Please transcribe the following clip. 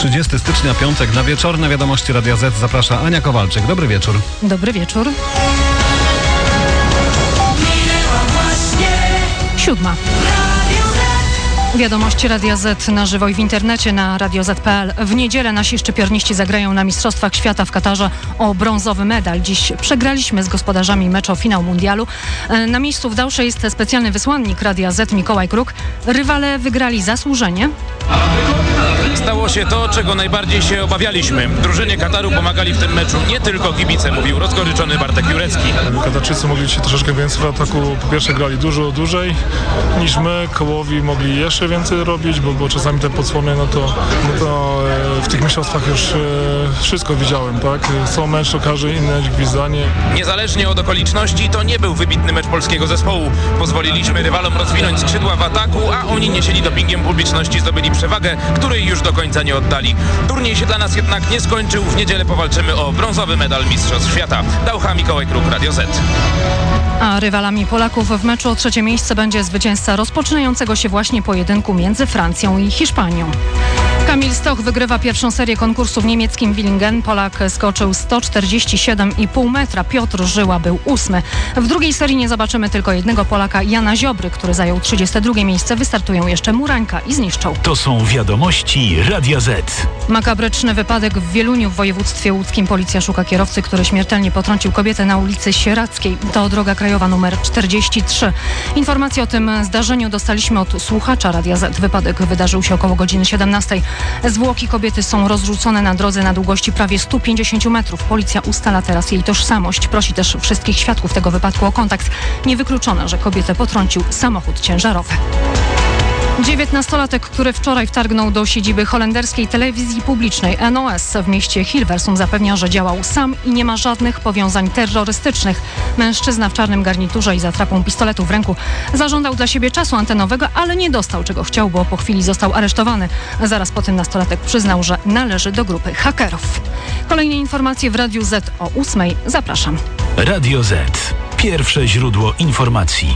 30 stycznia, piątek, na wieczorne wiadomości Radia Z zaprasza Ania Kowalczyk. Dobry wieczór. Dobry wieczór. 7. Wiadomości Radia Z na żywo i w internecie na radioz.pl. W niedzielę nasi szczypiorniści zagrają na Mistrzostwach Świata w Katarze o brązowy medal. Dziś przegraliśmy z gospodarzami mecz o finał mundialu. Na miejscu w Dałsze jest specjalny wysłannik Radia Z Mikołaj Kruk. Rywale wygrali zasłużenie. Stało się to, czego najbardziej się obawialiśmy. Drużynie Kataru pomagali w tym meczu nie tylko kibice, mówił rozgoryczony Bartek Jurecki. Katarczycy mogli się troszeczkę więcej w ataku. Po pierwsze grali dużo dłużej niż my. Kołowi mogli jeszcze więcej robić, bo czasami te podsłony, no to w tych mistrzostwach już wszystko widziałem, tak? Są mecz, każdy inne gwizdanie. Niezależnie od okoliczności, to nie był wybitny mecz polskiego zespołu. Pozwoliliśmy rywalom rozwinąć skrzydła w ataku, a oni niesieni dopingiem publiczności zdobyli przewagę, której już do końca nie oddali. Turniej się dla nas jednak nie skończył. W niedzielę powalczymy o brązowy medal Mistrzostw Świata. Daucha, Mikołaj Kruk, Radio Z. A rywalami Polaków w meczu o trzecie miejsce będzie zwycięzca rozpoczynającego się właśnie pojedynku między Francją i Hiszpanią. Kamil Stoch wygrywa pierwszą serię konkursu w niemieckim Villingen. Polak skoczył 147,5 metra. Piotr Żyła był 8. W drugiej serii nie zobaczymy tylko jednego Polaka, Jana Ziobry, który zajął 32 miejsce. Wystartują jeszcze Murańka i Zniszczą. To są wiadomości Radia Z. Makabryczny wypadek w Wieluniu w województwie łódzkim. Policja szuka kierowcy, który śmiertelnie potrącił kobietę na ulicy Sieradzkiej. To droga krajowa numer 43. Informację o tym zdarzeniu dostaliśmy od słuchacza Radia Z. Wypadek wydarzył się około godziny 17. Zwłoki kobiety są rozrzucone na drodze na długości prawie 150 metrów. Policja ustala teraz jej tożsamość. Prosi też wszystkich świadków tego wypadku o kontakt. Niewykluczone, że kobietę potrącił samochód ciężarowy. 19-latek, który wczoraj wtargnął do siedziby holenderskiej telewizji publicznej NOS w mieście Hilversum, zapewnia, że działał sam i nie ma żadnych powiązań terrorystycznych. Mężczyzna w czarnym garniturze i z atrapą pistoletu w ręku zażądał dla siebie czasu antenowego, ale nie dostał czego chciał, bo po chwili został aresztowany. Zaraz po tym nastolatek przyznał, że należy do grupy hakerów. Kolejne informacje w Radiu Z o 8:00. Zapraszam. Radio Z. Pierwsze źródło informacji.